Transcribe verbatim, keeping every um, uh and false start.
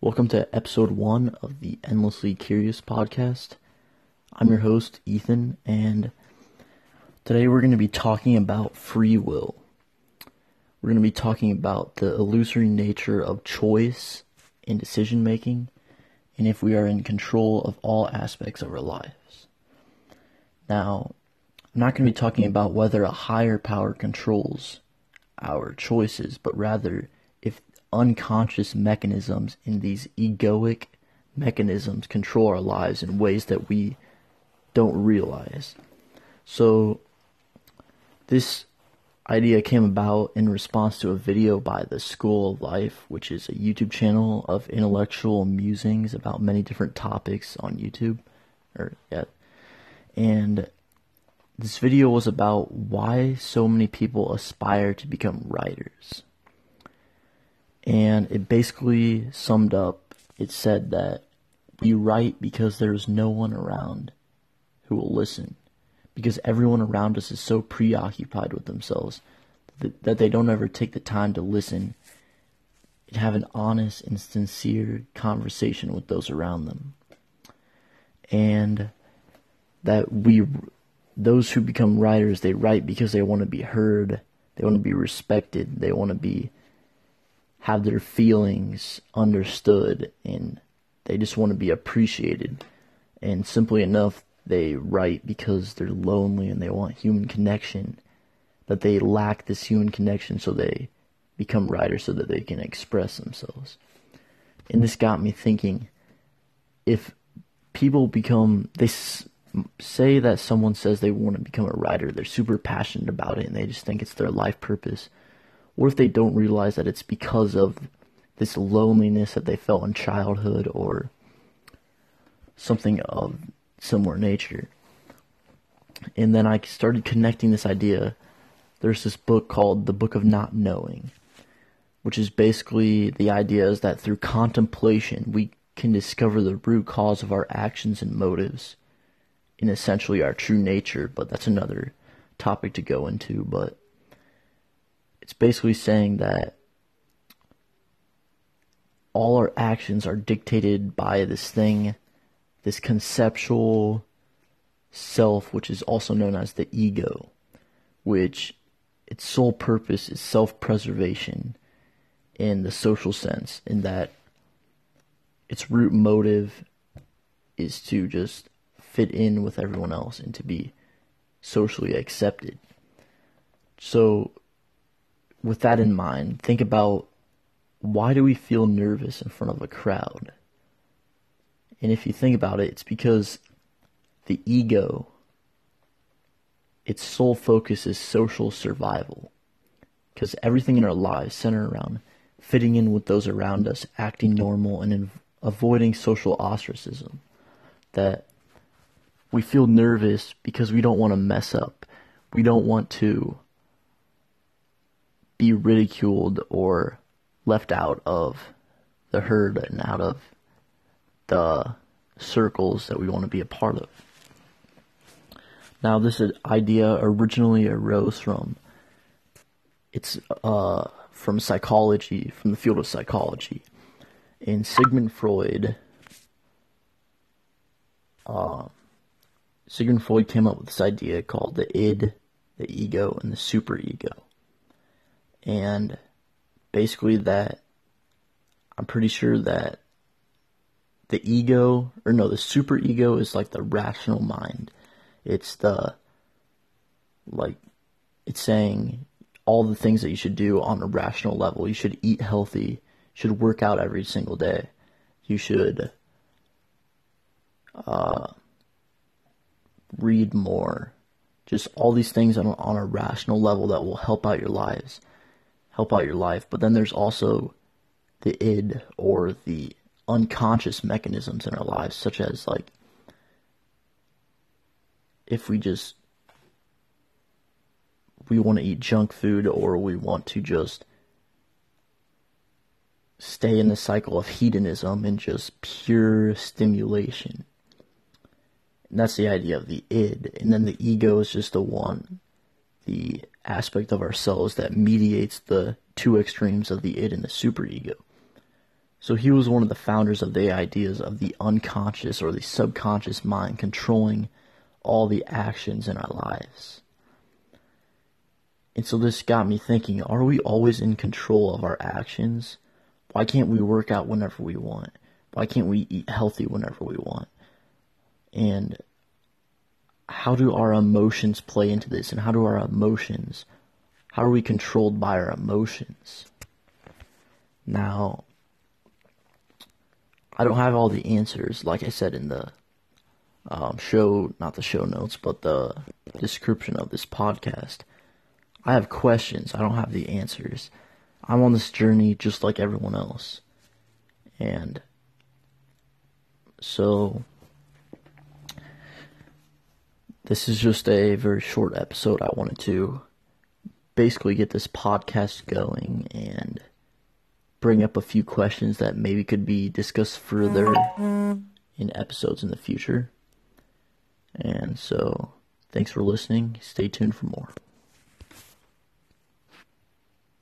Welcome to episode one of the Endlessly Curious podcast. I'm your host, Ethan, and today we're going to be talking about free will. We're going to be talking about the illusory nature of choice and decision making, and if we are in control of all aspects of our lives. Now, I'm not going to be talking about whether a higher power controls our choices, but rather if unconscious mechanisms in these egoic mechanisms control our lives in ways that we don't realize. So this idea came about in response to a video by the School of Life, which is a YouTube channel of intellectual musings about many different topics on YouTube. Or yeah. And this video was about why so many people aspire to become writers. And it basically summed up, it said that we write because there's no one around who will listen. Because everyone around us is so preoccupied with themselves that, that they don't ever take the time to listen and have an honest and sincere conversation with those around them. And that we, those who become writers, they write because they want to be heard, they want to be respected, they want to be have their feelings understood, and they just want to be appreciated. And simply enough, they write because they're lonely and they want human connection, that they lack this human connection, so they become writers so that they can express themselves. And this got me thinking, if people become, they s- say that someone says they want to become a writer, they're super passionate about it and they just think it's their life purpose. What if they don't realize that it's because of this loneliness that they felt in childhood or something of similar nature? And then I started connecting this idea. There's this book called The Book of Not Knowing, which is basically the idea is that through contemplation we can discover the root cause of our actions and motives in essentially our true nature, but that's another topic to go into. But it's basically saying that all our actions are dictated by this thing, this conceptual self, which is also known as the ego, which its sole purpose is self-preservation in the social sense, in that its root motive is to just fit in with everyone else and to be socially accepted. So with that in mind, think about, why do we feel nervous in front of a crowd? And if you think about it, it's because the ego, its sole focus is social survival. Because everything in our lives center around fitting in with those around us, acting normal, and in avoiding social ostracism. That we feel nervous because we don't want to mess up. We don't want to be ridiculed or left out of the herd and out of the circles that we want to be a part of. Now, this idea originally arose from, it's uh, from psychology, from the field of psychology. And Sigmund Freud, uh, Sigmund Freud came up with this idea called the id, the ego, and the superego. And basically that, I'm pretty sure that the ego, or no, the superego is like the rational mind. It's the, like, it's saying all the things that you should do on a rational level. You should eat healthy. You should work out every single day. You should uh, read more. Just all these things on a, on a rational level that will help out your lives. help out your life. But then there's also the id, or the unconscious mechanisms in our lives, such as, like, if we just we want to eat junk food, or we want to just stay in the cycle of hedonism and just pure stimulation. And that's the idea of the id. And then the ego is just the one, the aspect of ourselves that mediates the two extremes of the id and the superego. So he was one of the founders of the ideas of the unconscious or the subconscious mind controlling all the actions in our lives. And so this got me thinking, are we always in control of our actions? Why can't we work out whenever we want? Why can't we eat healthy whenever we want? And how do our emotions play into this? And how do our emotions, how are we controlled by our emotions? Now, I don't have all the answers, like I said in the um, show, not the show notes, but the description of this podcast. I have questions. I don't have the answers. I'm on this journey just like everyone else. And so this is just a very short episode. I wanted to basically get this podcast going and bring up a few questions that maybe could be discussed further in episodes in the future. And so, thanks for listening. Stay tuned for more.